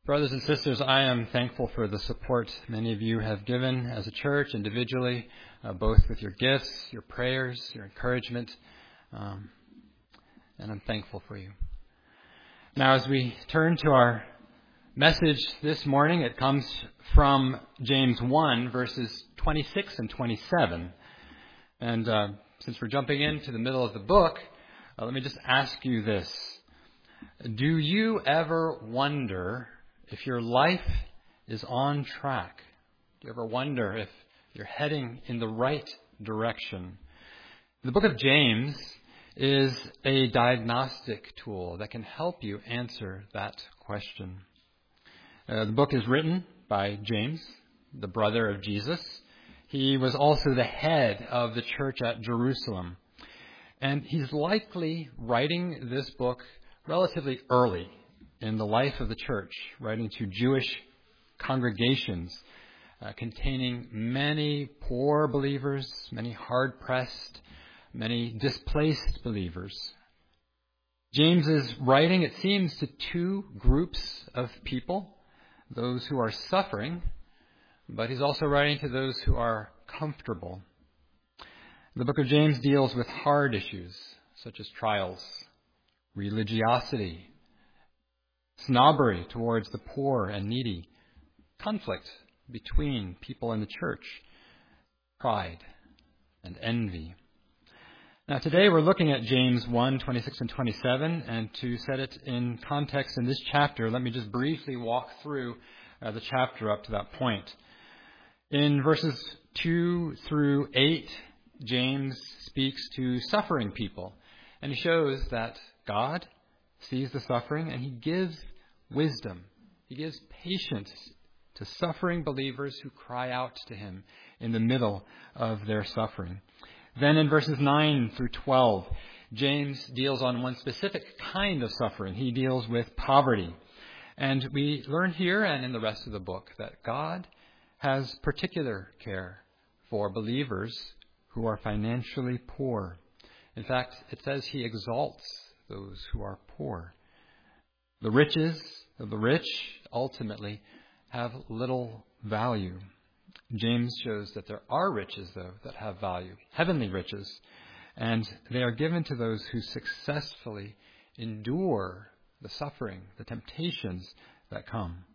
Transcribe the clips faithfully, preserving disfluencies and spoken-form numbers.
Brothers and sisters, I am thankful for the support many of you have given as a church, individually, uh, both with your gifts, your prayers, your encouragement, um, and I'm thankful for you. Now, as we turn to our message this morning, it comes from James one, verses twenty-six and twenty-seven. And uh, since we're jumping into the middle of the book, uh, let me just ask you this. Do you ever wonder if your life is on track? Do you ever wonder if you're heading in the right direction? The book of James is a diagnostic tool that can help you answer that question. Uh, the book is written by James, the brother of Jesus. He was also the head of the church at Jerusalem. And he's likely writing this book relatively early in the life of the church, writing to Jewish congregations uh, containing many poor believers, many hard-pressed, many displaced believers. James is writing, it seems, to two groups of people, those who are suffering, but he's also writing to those who are comfortable. The book of James deals with hard issues, such as trials, religiosity, snobbery towards the poor and needy, conflict between people in the church, pride and envy. Now today we're looking at James one, twenty-six and twenty-seven, and to set it in context in this chapter, let me just briefly walk through uh, the chapter up to that point. In verses two through eight, James speaks to suffering people, and he shows that God sees the suffering and he gives wisdom. He gives patience to suffering believers who cry out to him in the middle of their suffering. Then in verses nine through twelve, James deals on one specific kind of suffering. He deals with poverty. And we learn here and in the rest of the book that God has particular care for believers who are financially poor. In fact, it says he exalts those who are poor. The riches of the rich ultimately have little value. James shows that there are riches, though, that have value, heavenly riches, and they are given to those who successfully endure the suffering, the temptations that come.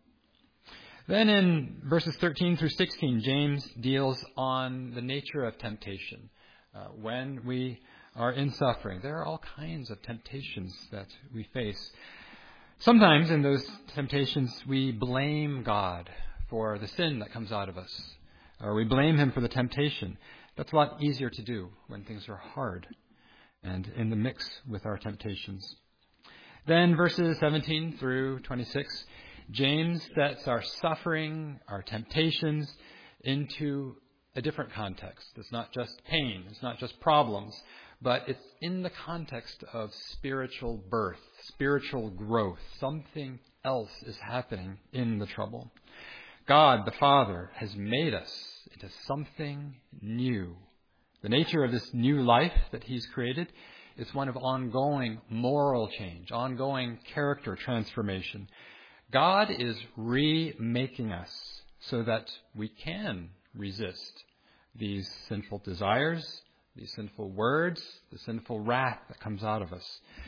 Then in verses thirteen through sixteen, James deals on the nature of temptation. Uh, when we are in suffering, there are all kinds of temptations that we face. Sometimes in those temptations, we blame God for the sin that comes out of us, or we blame him for the temptation. That's a lot easier to do when things are hard and in the mix with our temptations. Then verses seventeen through twenty-six, James sets our suffering, our temptations into a different context. It's not just pain, it's not just problems, but it's in the context of spiritual birth, spiritual growth. Something else is happening in the trouble. God, the Father, has made us into something new. The nature of this new life that he's created is one of ongoing moral change, ongoing character transformation. God is remaking us so that we can resist these sinful desires, these sinful words, the sinful wrath that comes out of us.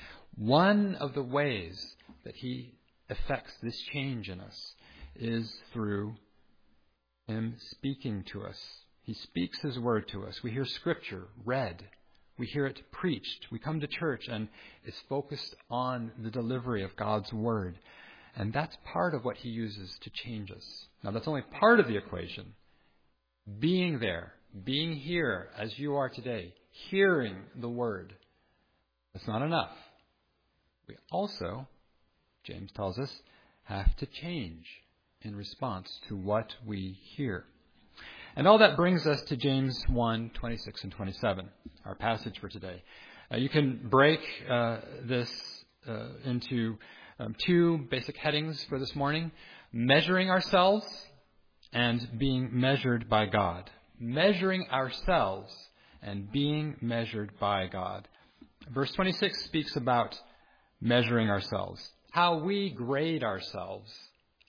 One of the ways that he effects this change in us is through him speaking to us. He speaks his word to us. We hear scripture read. We hear it preached. We come to church and it's focused on the delivery of God's word. And that's part of what he uses to change us. Now, that's only part of the equation. Being there, being here as you are today, hearing the word, that's not enough. We also, James tells us, have to change in response to what we hear. And all that brings us to James one, twenty-six and twenty-seven, our passage for today. Uh, you can break uh, this uh, into um, two basic headings for this morning: measuring ourselves and being measured by God. Measuring ourselves and being measured by God. Verse twenty-six speaks about measuring ourselves, how we grade ourselves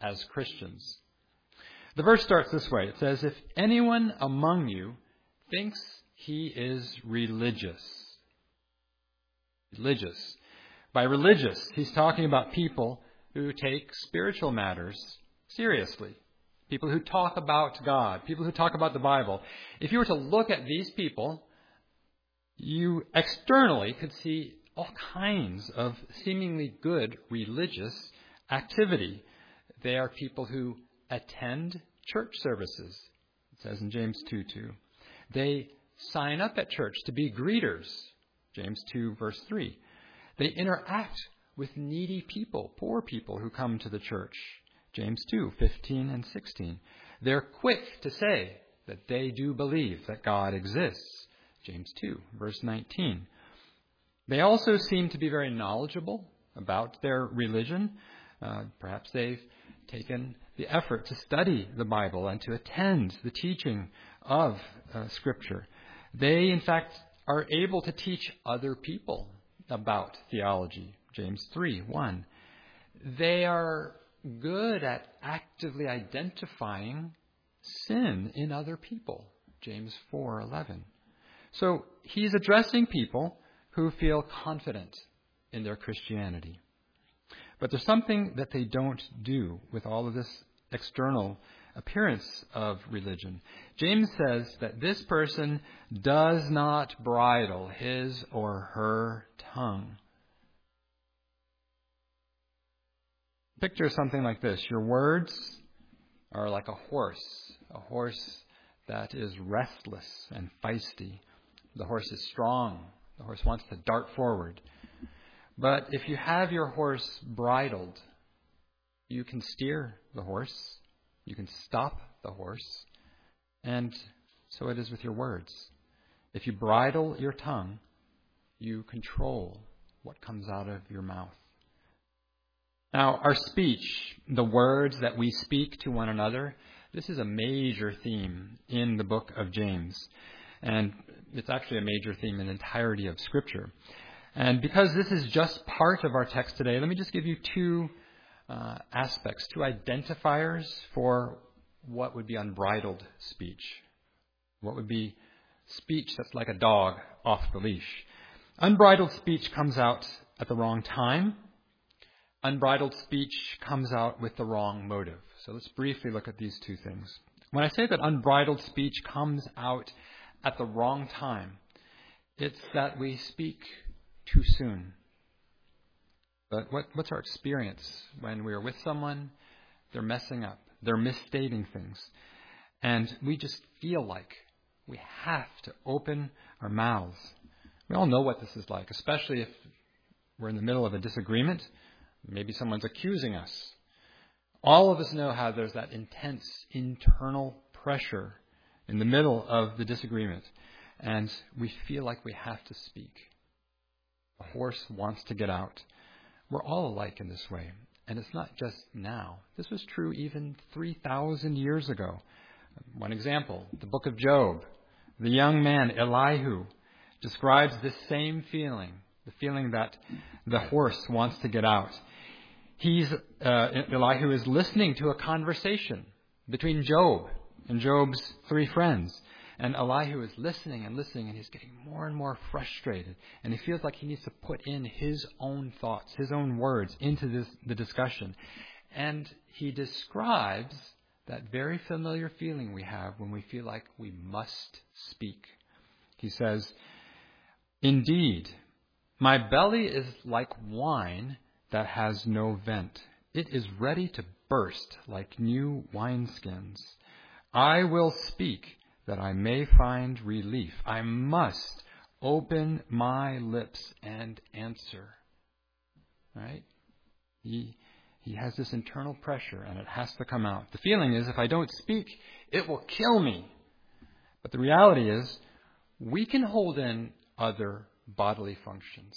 as Christians. The verse starts this way. It says, if anyone among you thinks he is religious. Religious. By religious, he's talking about people who take spiritual matters seriously. People who talk about God. People who talk about the Bible. If you were to look at these people, you externally could see all kinds of seemingly good religious activity. They are people who attend church services. It says in James two two. They sign up at church to be greeters. James two verse three. They interact with needy people, poor people who come to the church. James two fifteen and sixteen. They're quick to say that they do believe that God exists. James two verse nineteen. They also seem to be very knowledgeable about their religion. Uh, perhaps they've taken the effort to study the Bible and to attend the teaching of uh, Scripture. They, in fact, are able to teach other people about theology. James three one. They are good at actively identifying sin in other people. James four eleven. So he's addressing people who feel confident in their Christianity. But there's something that they don't do with all of this external appearance of religion. James says that this person does not bridle his or her tongue. Picture something like this. Your words are like a horse, a horse that is restless and feisty. The horse is strong. The horse wants to dart forward. But if you have your horse bridled, you can steer the horse. You can stop the horse. And so it is with your words. If you bridle your tongue, you control what comes out of your mouth. Now, our speech, the words that we speak to one another, this is a major theme in the book of James. And it's actually a major theme in the entirety of Scripture. And because this is just part of our text today, let me just give you two uh, aspects, two identifiers for what would be unbridled speech. What would be speech that's like a dog off the leash. Unbridled speech comes out at the wrong time. Unbridled speech comes out with the wrong motive. So let's briefly look at these two things. When I say that unbridled speech comes out at the wrong time, it's that we speak too soon. But what, what's our experience when we are with someone? They're messing up. They're misstating things. And we just feel like we have to open our mouths. We all know what this is like, especially if we're in the middle of a disagreement. Maybe someone's accusing us. All of us know how there's that intense internal pressure in the middle of the disagreement. And we feel like we have to speak. A horse wants to get out. We're all alike in this way. And it's not just now. This was true even three thousand years ago. One example, the book of Job. The young man, Elihu, describes this same feeling, the feeling that the horse wants to get out. He's uh, Elihu is listening to a conversation between Job and Job's three friends. And Elihu is listening and listening, and he's getting more and more frustrated. And he feels like he needs to put in his own thoughts, his own words into this, the discussion. And he describes that very familiar feeling we have when we feel like we must speak. He says, "Indeed, my belly is like wine that has no vent. It is ready to burst like new wineskins. I will speak that I may find relief. I must open my lips and answer." Right? He, he has this internal pressure, and it has to come out. The feeling is, if I don't speak, it will kill me. But the reality is, we can hold in other bodily functions.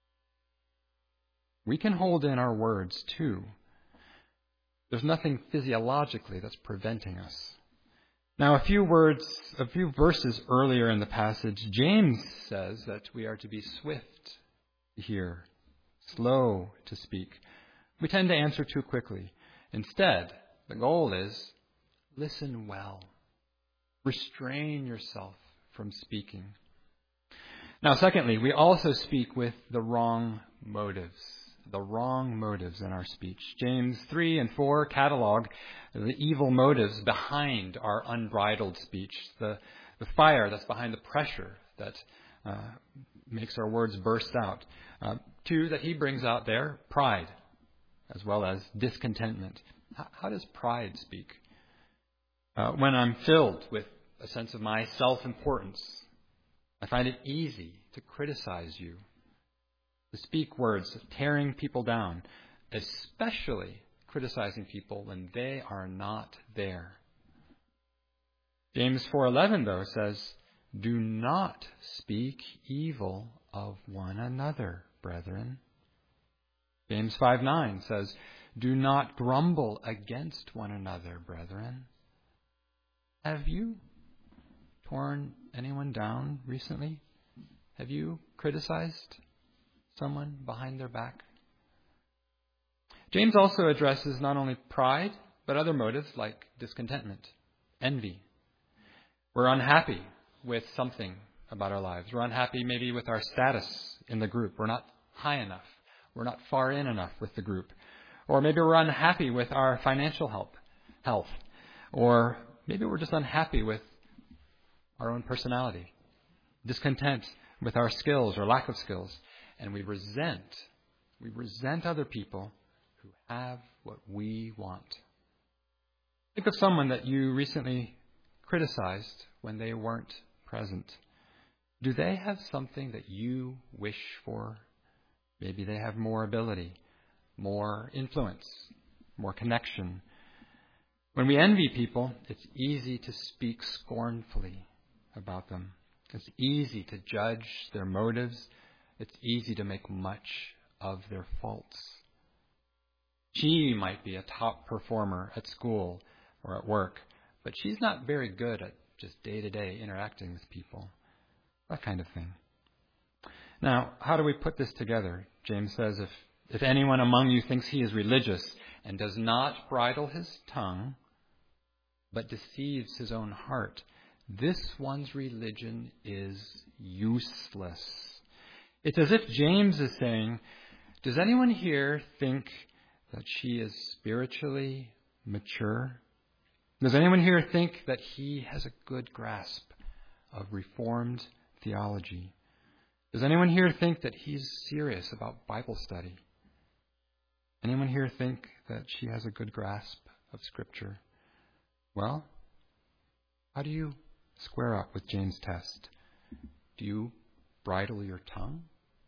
We can hold in our words too. There's nothing physiologically that's preventing us. Now, a few words, a few verses earlier in the passage, James says that we are to be swift to hear, slow to speak. We tend to answer too quickly. Instead, the goal is listen well. Restrain yourself from speaking. Now, secondly, we also speak with the wrong motives. The wrong motives in our speech. James three and four catalog the evil motives behind our unbridled speech, the, the fire that's behind the pressure that uh, makes our words burst out. Uh, two, that he brings out there, pride, as well as discontentment. How, how does pride speak? Uh, when I'm filled with a sense of my self-importance, I find it easy to criticize you, to speak words tearing people down, especially criticizing people when they are not there. James four eleven, though, says, "Do not speak evil of one another, brethren." James five nine says, "Do not grumble against one another, brethren." Have you torn anyone down recently? Have you criticized someone behind their back? James also addresses not only pride, but other motives like discontentment, envy. We're unhappy with something about our lives. We're unhappy maybe with our status in the group. We're not high enough. We're not far in enough with the group. Or maybe we're unhappy with our financial help, health. Or maybe we're just unhappy with our own personality, discontent with our skills or lack of skills. And we resent, we resent other people who have what we want. Think of someone that you recently criticized when they weren't present. Do they have something that you wish for? Maybe they have more ability, more influence, more connection. When we envy people, it's easy to speak scornfully about them. It's easy to judge their motives. It's easy to make much of their faults. She might be a top performer at school or at work, but she's not very good at just day-to-day interacting with people. That kind of thing. Now, how do we put this together? James says, if, if anyone among you thinks he is religious and does not bridle his tongue, but deceives his own heart, this one's religion is useless. It's as if James is saying, does anyone here think that she is spiritually mature? Does anyone here think that he has a good grasp of Reformed theology? Does anyone here think that he's serious about Bible study? Anyone here think that she has a good grasp of Scripture? Well, how do you square up with James' test? Do you bridle your tongue?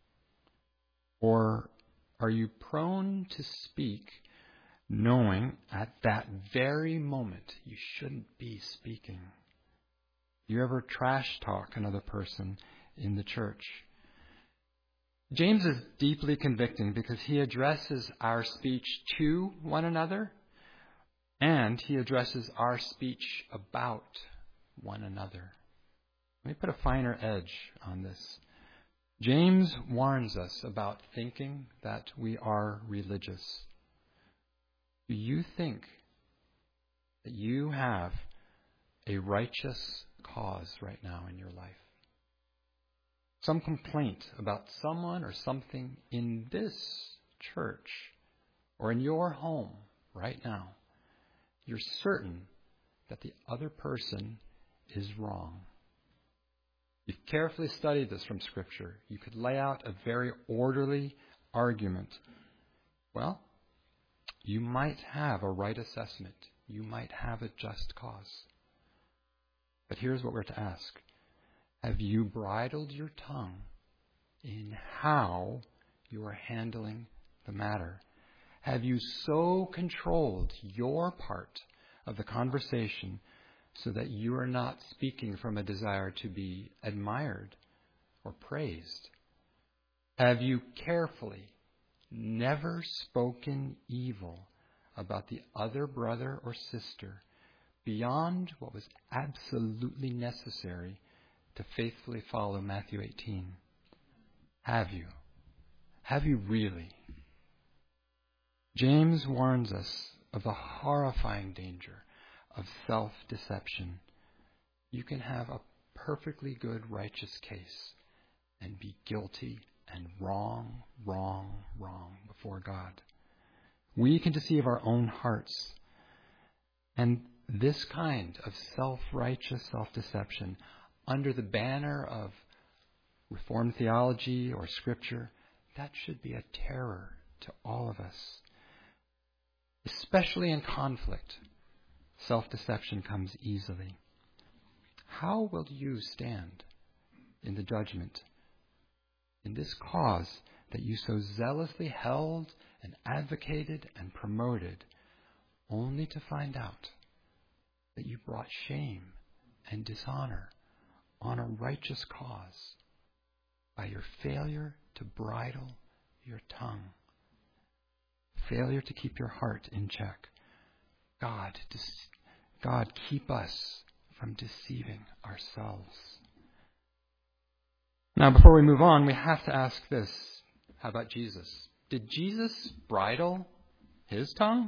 Or are you prone to speak knowing at that very moment you shouldn't be speaking? Do you ever trash talk another person in the church? James is deeply convicting because he addresses our speech to one another and he addresses our speech about one another. Let me put a finer edge on this. James warns us about thinking that we are religious. Do you think that you have a righteous cause right now in your life? Some complaint about someone or something in this church or in your home right now. You're certain that the other person is wrong. You've carefully studied this from Scripture. You could lay out a very orderly argument. Well, you might have a right assessment. You might have a just cause. But here's what we're to ask. Have you bridled your tongue in how you are handling the matter? Have you so controlled your part of the conversation so that you are not speaking from a desire to be admired or praised? Have you carefully never spoken evil about the other brother or sister beyond what was absolutely necessary to faithfully follow Matthew eighteen? Have you? Have you really? James warns us of the horrifying danger of self-deception, you can have a perfectly good, righteous case and be guilty and wrong, wrong, wrong before God. We can deceive our own hearts. And this kind of self-righteous self-deception, under the banner of Reformed theology or Scripture, that should be a terror to all of us. Especially in conflict, self-deception comes easily. How will you stand in the judgment in this cause that you so zealously held and advocated and promoted, only to find out that you brought shame and dishonor on a righteous cause by your failure to bridle your tongue, failure to keep your heart in check? God, God, keep us from deceiving ourselves. Now, before we move on, we have to ask this. How about Jesus? Did Jesus bridle his tongue?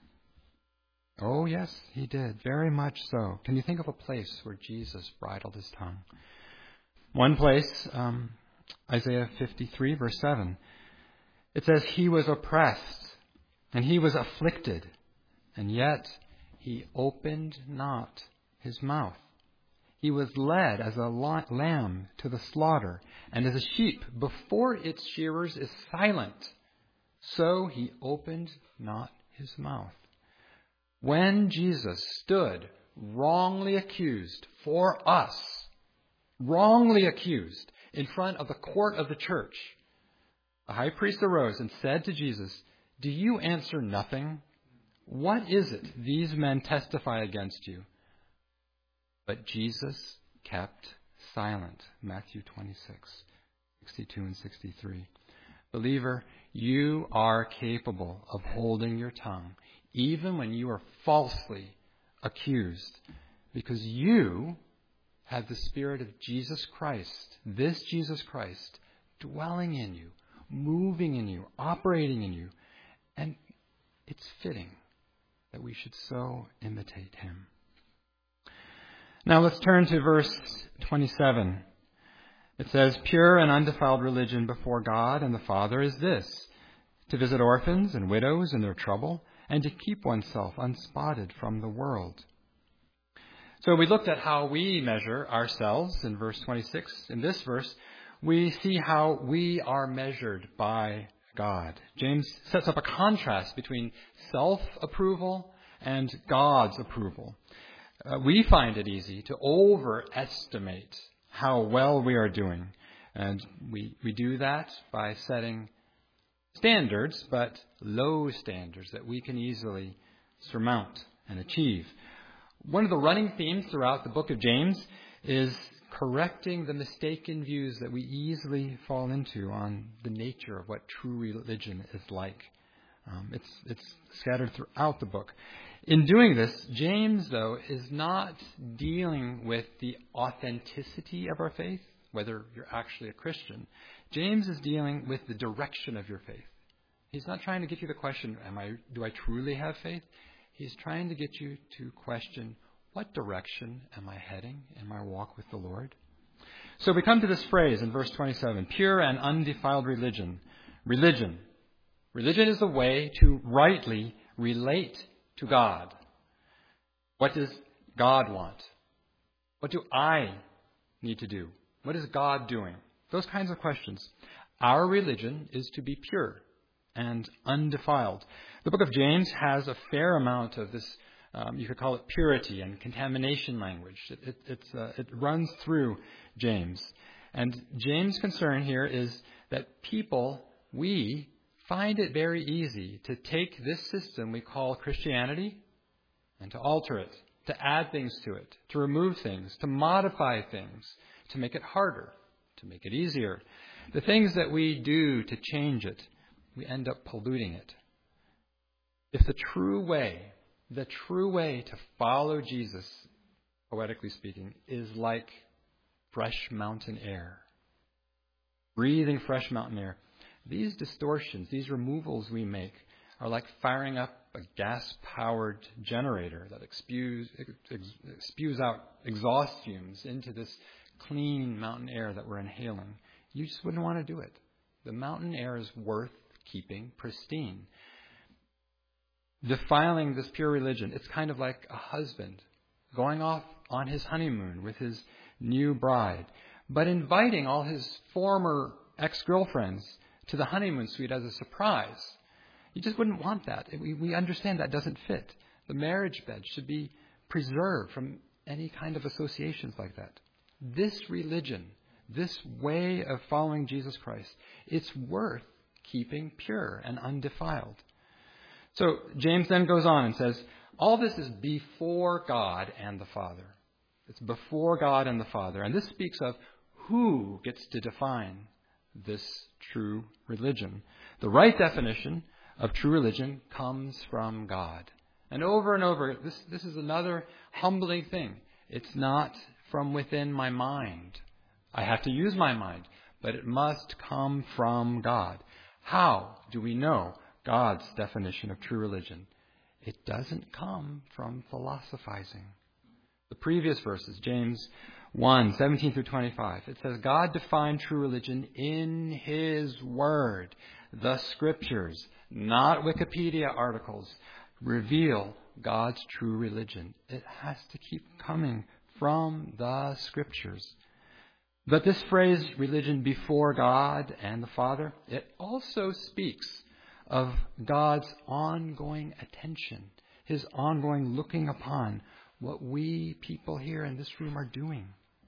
Oh, yes, he did. Very much so. Can you think of a place where Jesus bridled his tongue? One place, um, Isaiah fifty-three, verse seven. It says, he was oppressed and he was afflicted, and yet he opened not his mouth. He was led as a lamb to the slaughter, and as a sheep before its shearers is silent, so he opened not his mouth. When Jesus stood wrongly accused for us, wrongly accused in front of the court of the church, the high priest arose and said to Jesus, "Do you answer nothing? What is it these men testify against you?" But Jesus kept silent. Matthew twenty-six, sixty-two and sixty-three. Believer, you are capable of holding your tongue, even when you are falsely accused, because you have the Spirit of Jesus Christ, this Jesus Christ, dwelling in you, moving in you, operating in you. And it's fitting that we should so imitate him. Now let's turn to verse twenty-seven. It says, "Pure and undefiled religion before God and the Father is this, to visit orphans and widows in their trouble, and to keep oneself unspotted from the world." So we looked at how we measure ourselves in verse twenty-six. In this verse, we see how we are measured by God. James sets up a contrast between self-approval and God's approval. Uh, we find it easy to overestimate how well we are doing. And we, we do that by setting standards, but low standards that we can easily surmount and achieve. One of the running themes throughout the book of James is correcting the mistaken views that we easily fall into on the nature of what true religion is like. Um, it's, it's scattered throughout the book. In doing this, James, though, is not dealing with the authenticity of our faith, whether you're actually a Christian. James is dealing with the direction of your faith. He's not trying to get you the question, am I, do I truly have faith? He's trying to get you to question, what direction am I heading in my walk with the Lord? So we come to this phrase in verse twenty-seven, pure and undefiled religion. Religion. Religion is a way to rightly relate to God. What does God want? What do I need to do? What is God doing? Those kinds of questions. Our religion is to be pure and undefiled. The book of James has a fair amount of this, um, you could call it purity and contamination language. It, it, it's, uh, it runs through James. And James' concern here is that people, we, find it very easy to take this system we call Christianity and to alter it, to add things to it, to remove things, to modify things, to make it harder, to make it easier. The things that we do to change it, we end up polluting it. If the true way, the true way to follow Jesus, poetically speaking, is like fresh mountain air, breathing fresh mountain air, these distortions, these removals we make are like firing up a gas-powered generator that spews, ex, spews out exhaust fumes into this clean mountain air that we're inhaling. You just wouldn't want to do it. The mountain air is worth keeping pristine. Defiling this pure religion, it's kind of like a husband going off on his honeymoon with his new bride, but inviting all his former ex-girlfriends to the honeymoon suite as a surprise. You just wouldn't want that. We, we understand that doesn't fit. The marriage bed should be preserved from any kind of associations like that. This religion, this way of following Jesus Christ, it's worth keeping pure and undefiled. So James then goes on and says, all this is before God and the Father. It's before God and the Father. And this speaks of who gets to define this true religion. The right definition of true religion comes from God. And over and over, this, this is another humbling thing. It's not from within my mind. I have to use my mind, but it must come from God. How do we know God's definition of true religion? It doesn't come from philosophizing. The previous verses, James one, seventeen through twenty-five, it says, God defined true religion in His Word. The Scriptures, not Wikipedia articles, reveal God's true religion. It has to keep coming from the Scriptures. But this phrase, religion before God and the Father, it also speaks of God's ongoing attention, His ongoing looking upon what we people here in this room are doing.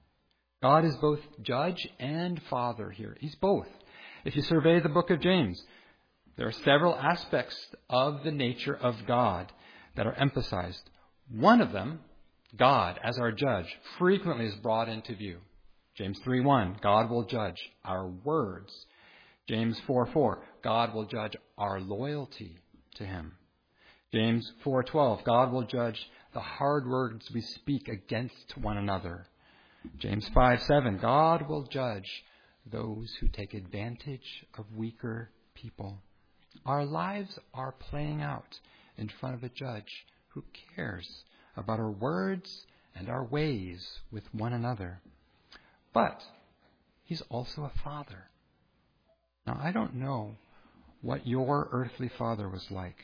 God is both judge and father here. He's both. If you survey the book of James, there are several aspects of the nature of God that are emphasized. One of them, God as our judge, frequently is brought into view. James three one, God will judge our words. James four four, God will judge our loyalty to Him. James four twelve, God will judge the hard words we speak against one another. James five seven, God will judge those who take advantage of weaker people. Our lives are playing out in front of a judge who cares about our words and our ways with one another. But He's also a father. Now, I don't know what your earthly father was like.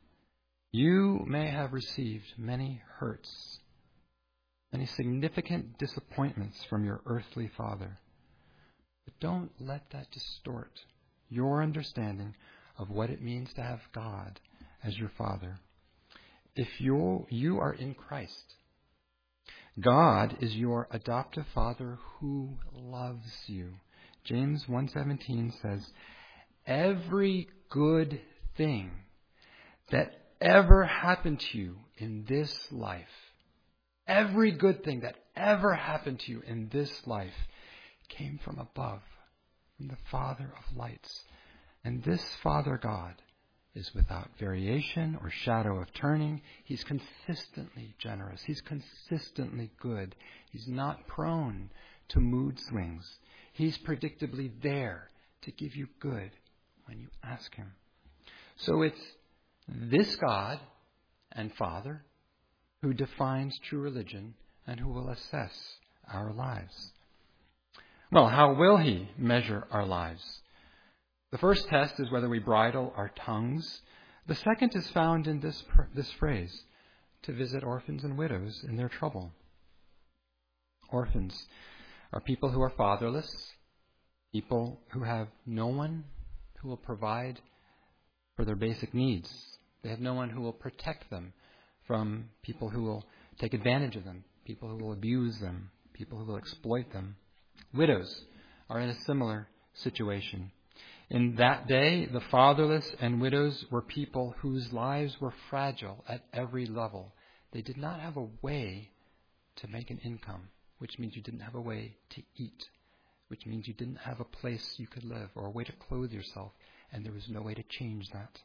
You may have received many hurts, many significant disappointments from your earthly father. But don't let that distort your understanding of what it means to have God as your Father. If you you are in Christ, God is your adoptive Father who loves you. James one seventeen says, every good thing that ever happened to you in this life, every good thing that ever happened to you in this life came from above, from the Father of lights. And this Father God is without variation or shadow of turning. He's consistently generous. He's consistently good. He's not prone to mood swings. He's predictably there to give you good when you ask Him. So it's this God and Father who defines true religion and who will assess our lives. Well, how will He measure our lives? The first test is whether we bridle our tongues. The second is found in this this phrase, to visit orphans and widows in their trouble. Orphans are people who are fatherless, people who have no one who will provide for their basic needs. They have no one who will protect them from people who will take advantage of them, people who will abuse them, people who will exploit them. Widows are in a similar situation. In that day, the fatherless and widows were people whose lives were fragile at every level. They did not have a way to make an income, which means you didn't have a way to eat, which means you didn't have a place you could live or a way to clothe yourself, and there was no way to change that.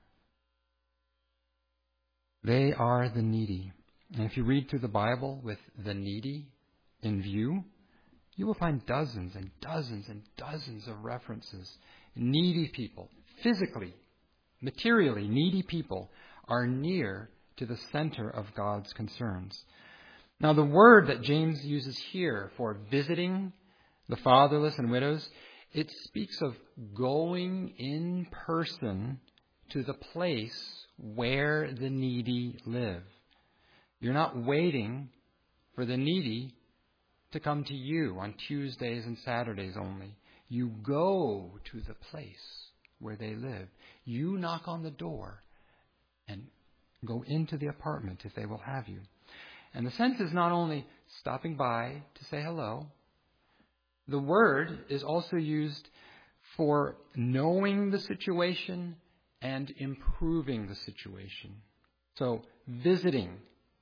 They are the needy. And if you read through the Bible with the needy in view, you will find dozens and dozens and dozens of references. Needy people, physically, materially needy people, are near to the center of God's concerns. Now, the word that James uses here for visiting the fatherless and widows, it speaks of going in person to the place where the needy live. You're not waiting for the needy to come to you on Tuesdays and Saturdays only. You go to the place where they live. You knock on the door and go into the apartment if they will have you. And the sense is not only stopping by to say hello. The word is also used for knowing the situation and improving the situation. So visiting,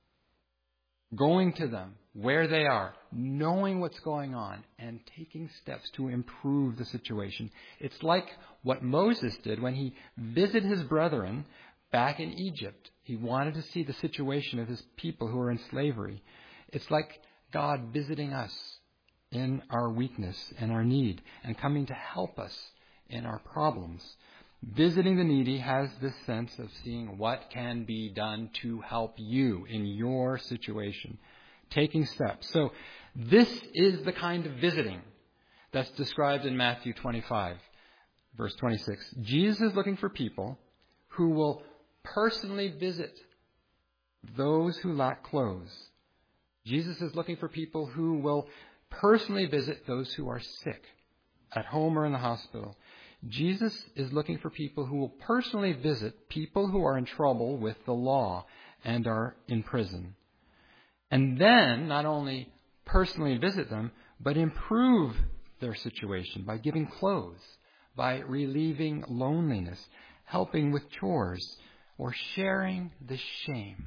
going to them where they are, knowing what's going on, and taking steps to improve the situation. It's like what Moses did when he visited his brethren back in Egypt. He wanted to see the situation of his people who were in slavery. It's like God visiting us in our weakness and our need and coming to help us in our problems. Visiting the needy has this sense of seeing what can be done to help you in your situation, taking steps. So this is the kind of visiting that's described in Matthew twenty-five, verse twenty-six. Jesus is looking for people who will personally visit those who lack clothes. Jesus is looking for people who will personally visit those who are sick at home or in the hospital. Jesus is looking for people who will personally visit people who are in trouble with the law and are in prison. And then not only personally visit them, but improve their situation by giving clothes, by relieving loneliness, helping with chores, or sharing the shame.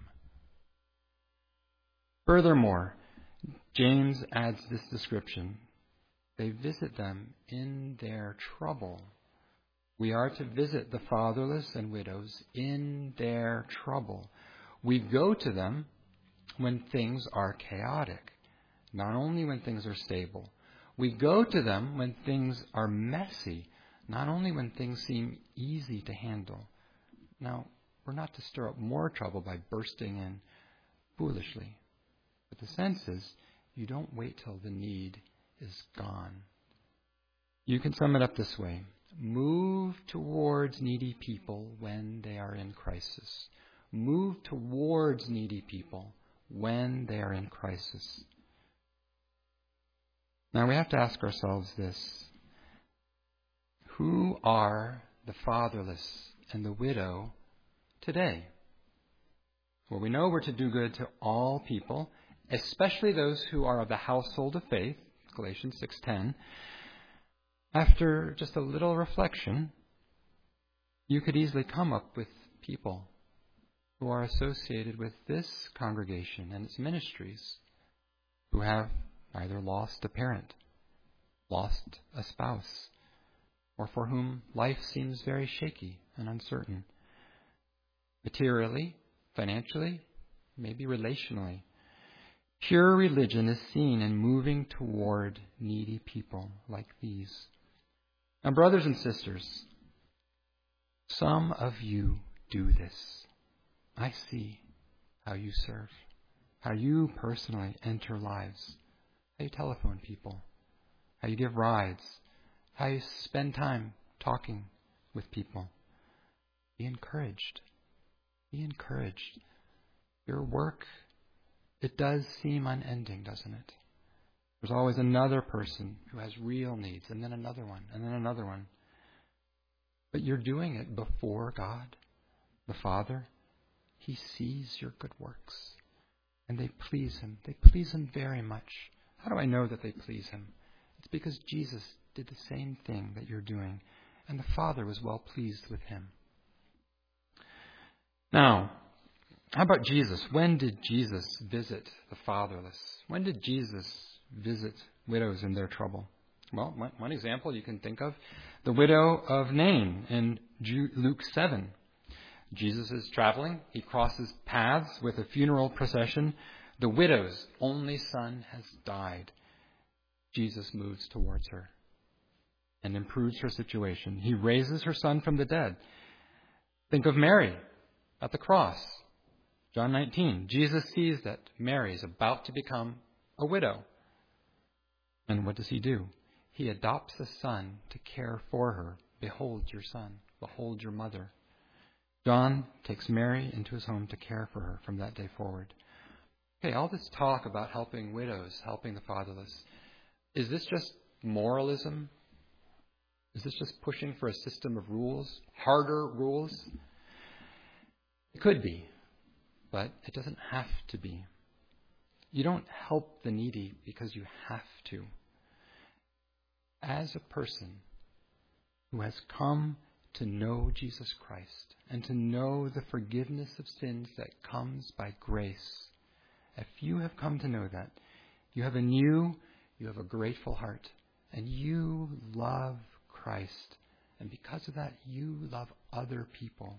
Furthermore, James adds this description. They visit them in their trouble. We are to visit the fatherless and widows in their trouble. We go to them when things are chaotic, not only when things are stable. We go to them when things are messy, not only when things seem easy to handle. Now, we're not to stir up more trouble by bursting in foolishly. But the sense is, you don't wait till the need is gone. You can sum it up this way. Move towards needy people when they are in crisis. Move towards needy people when they are in crisis. Now we have to ask ourselves this. Who are the fatherless and the widow today? Well, we know we're to do good to all people, especially those who are of the household of faith, Galatians six ten. After just a little reflection, you could easily come up with people who are associated with this congregation and its ministries, who have either lost a parent, lost a spouse, or for whom life seems very shaky and uncertain. Materially, financially, maybe relationally. Pure religion is seen in moving toward needy people like these. Now, brothers and sisters, some of you do this. I see how you serve, how you personally enter lives, how you telephone people, how you give rides, how you spend time talking with people. Be encouraged. Be encouraged. Your work, it does seem unending, doesn't it? There's always another person who has real needs, and then another one, and then another one. But you're doing it before God, the Father. He sees your good works, and they please Him. They please Him very much. How do I know that they please Him? It's because Jesus did the same thing that you're doing, and the Father was well pleased with Him. Now, how about Jesus? When did Jesus visit the fatherless? When did Jesus visit widows in their trouble? Well, one, one example you can think of, the widow of Nain in Luke seven. Jesus is traveling. He crosses paths with a funeral procession. The widow's only son has died. Jesus moves towards her and improves her situation. He raises her son from the dead. Think of Mary, At the cross, John nineteen, Jesus sees that Mary is about to become a widow. And what does he do? He adopts a son to care for her. Behold your son. Behold your mother. John takes Mary into his home to care for her from that day forward. Okay, all this talk about helping widows, helping the fatherless, is this just moralism? Is this just pushing for a system of rules, harder rules? It could be, but it doesn't have to be. You don't help the needy because you have to. As a person who has come to know Jesus Christ and to know the forgiveness of sins that comes by grace, if you have come to know that, you have a new, you have a grateful heart, and you love Christ. And because of that, you love other people.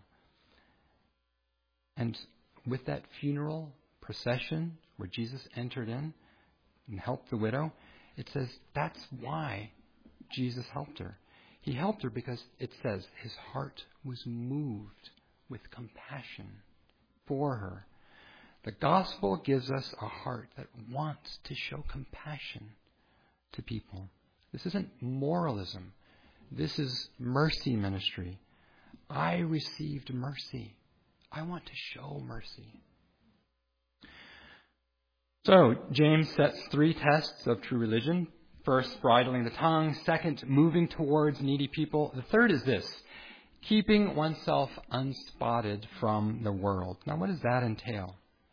And with that funeral procession where Jesus entered in and helped the widow, it says that's why Jesus helped her. He helped her because it says his heart was moved with compassion for her. The gospel gives us a heart that wants to show compassion to people. This isn't moralism. This is mercy ministry. I received mercy. I want to show mercy. So, James sets three tests of true religion. First, bridling the tongue. Second, moving towards needy people. The third is this: keeping oneself unspotted from the world. Now, what does that entail?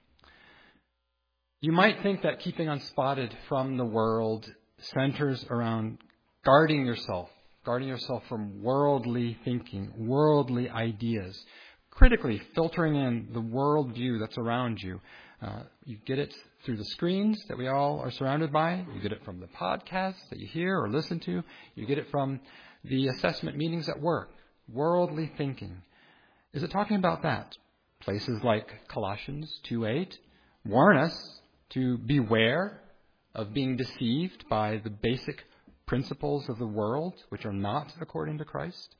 You might think that keeping unspotted from the world centers around guarding yourself, guarding yourself from worldly thinking, worldly ideas, critically filtering in the worldview that's around you. Uh, you get it through the screens that we all are surrounded by. You get it from the podcasts that you hear or listen to. You get it from the assessment meetings at work. Worldly thinking. Is it talking about that? Places like Colossians two eight warn us to beware of being deceived by the basic principles of the world, which are not according to Christ.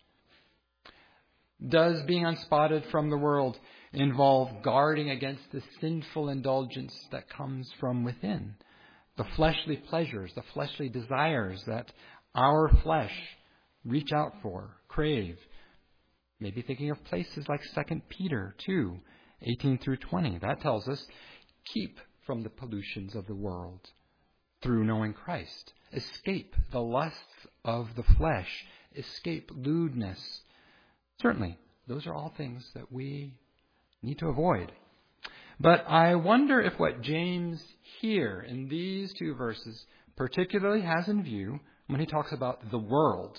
Does being unspotted from the world involve guarding against the sinful indulgence that comes from within? The fleshly pleasures, the fleshly desires that our flesh reach out for, crave. Maybe thinking of places like Second Peter two eighteen through twenty. That tells us, keep from the pollutions of the world through knowing Christ. Escape the lusts of the flesh. Escape lewdness. Certainly, those are all things that we need to avoid. But I wonder if what James here in these two verses particularly has in view when he talks about the world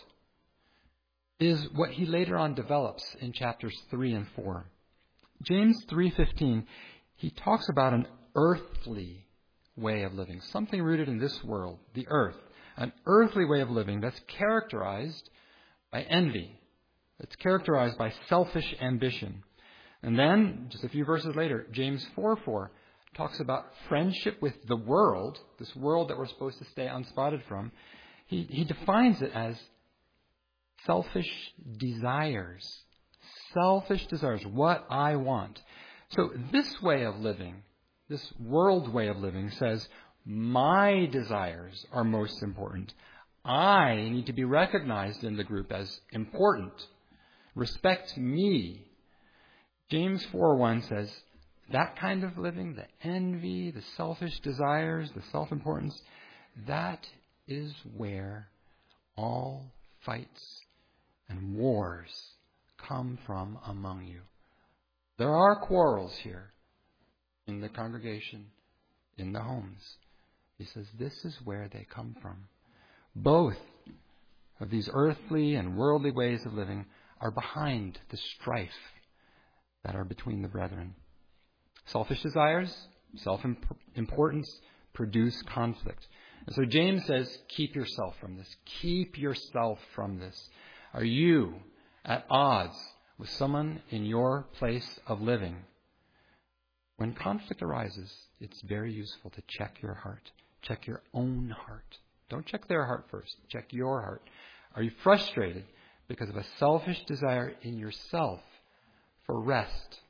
is what he later on develops in chapters three and four. James three fifteen, he talks about an earthly way of living, something rooted in this world, the earth, an earthly way of living that's characterized by envy. It's characterized by selfish ambition. And then, just a few verses later, James four four talks about friendship with the world, this world that we're supposed to stay unspotted from. He, he defines it as selfish desires. Selfish desires, what I want. So this way of living, this world way of living says, my desires are most important. I need to be recognized in the group as important. Respect me. James four one says, that kind of living, the envy, the selfish desires, the self-importance, that is where all fights and wars come from among you. There are quarrels here in the congregation, in the homes. He says this is where they come from. Both of these earthly and worldly ways of living are behind the strife that are between the brethren. Selfish desires, self-importance produce conflict. And so James says, keep yourself from this. Keep yourself from this. Are you at odds with someone in your place of living? When conflict arises, it's very useful to check your heart. Check your own heart. Don't check their heart first. Check your heart. Are you frustrated because of a selfish desire in yourself for rest,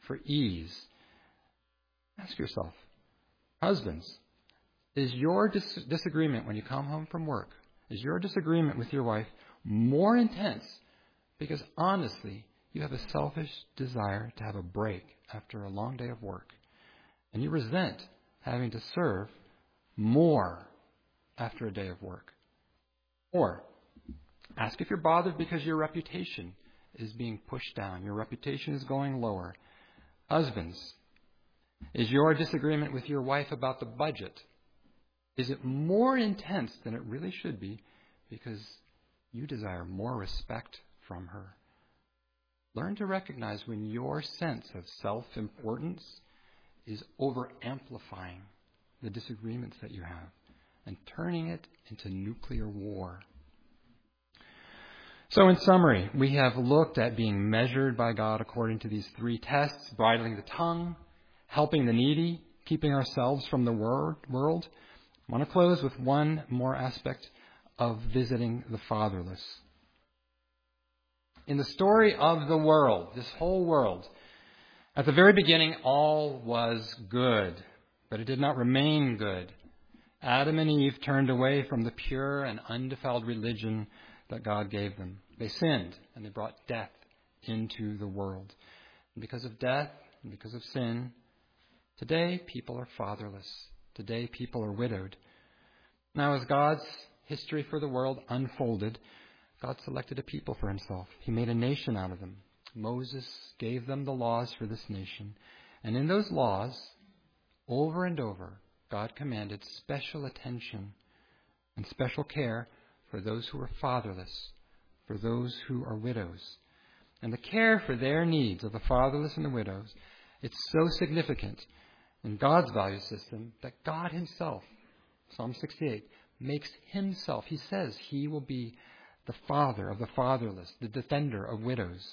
for ease. Ask yourself, husbands, is your dis- disagreement when you come home from work, is your disagreement with your wife more intense because honestly you have a selfish desire to have a break after a long day of work, and you resent having to serve more after a day of work? Or ask if you're bothered because your reputation is being pushed down, your reputation is going lower. Husbands, is your disagreement with your wife about the budget, is it more intense than it really should be because you desire more respect from her? Learn to recognize when your sense of self-importance is over-amplifying the disagreements that you have and turning it into nuclear war. So in summary, we have looked at being measured by God according to these three tests: bridling the tongue, helping the needy, keeping ourselves from the world. I want to close with one more aspect of visiting the fatherless. In the story of the world, this whole world, at the very beginning, all was good, but it did not remain good. Adam and Eve turned away from the pure and undefiled religion that God gave them. They sinned, and they brought death into the world. And because of death and because of sin, today people are fatherless. Today people are widowed. Now, as God's history for the world unfolded, God selected a people for himself. He made a nation out of them. Moses gave them the laws for this nation. And in those laws, over and over, God commanded special attention and special care for those who are fatherless, for those who are widows. And the care for their needs of the fatherless and the widows, it's so significant in God's value system that God himself, Psalm sixty-eight, makes himself, he says he will be the father of the fatherless, the defender of widows.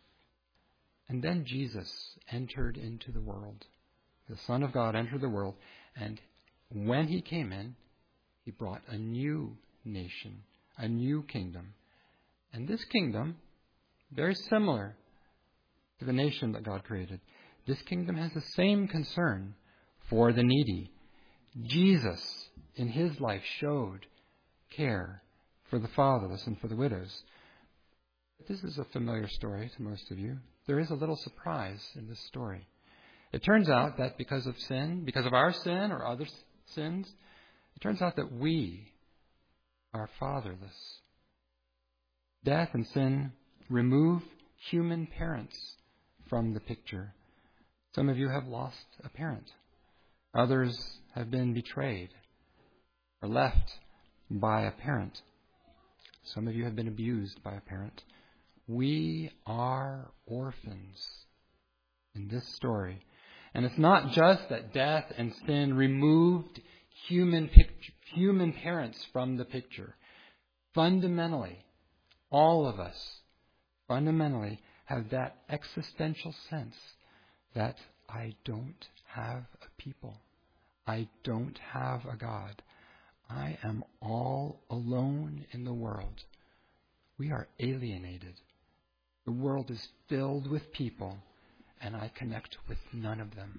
And then Jesus entered into the world. The Son of God entered the world, and when he came in, he brought a new nation, a new kingdom. And this kingdom, very similar to the nation that God created, this kingdom has the same concern for the needy. Jesus, in his life, showed care for the fatherless and for the widows. This is a familiar story to most of you. There is a little surprise in this story. It turns out that because of sin, because of our sin or other sins, it turns out that we are fatherless. Death and sin remove human parents from the picture. Some of you have lost a parent. Others have been betrayed or left by a parent. Some of you have been abused by a parent. We are orphans in this story. And it's not just that death and sin removed human picture, human parents from the picture. Fundamentally, all of us fundamentally have that existential sense that I don't have a people. I don't have a God. I am all alone in the world. We are alienated. The world is filled with people, and I connect with none of them.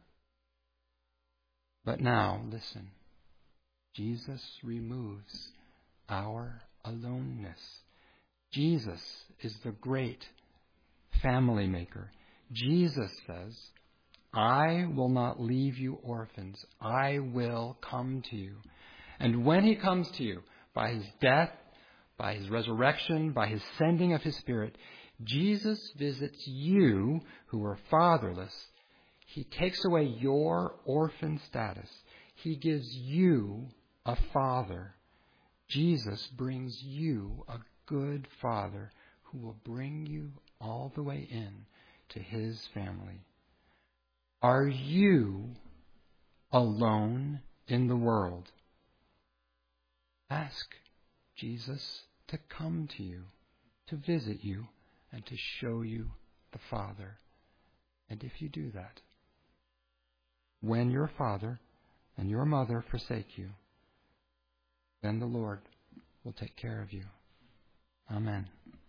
But now, listen. Jesus removes our aloneness. Jesus is the great family maker. Jesus says, I will not leave you orphans. I will come to you. And when he comes to you, by his death, by his resurrection, by his sending of his Spirit, Jesus visits you who are fatherless. He takes away your orphan status. He gives you a father. Jesus brings you a good father who will bring you all the way in to his family. Are you alone in the world? Ask Jesus to come to you, to visit you, and to show you the Father. And if you do that, when your father and your mother forsake you, then the Lord will take care of you. Amen.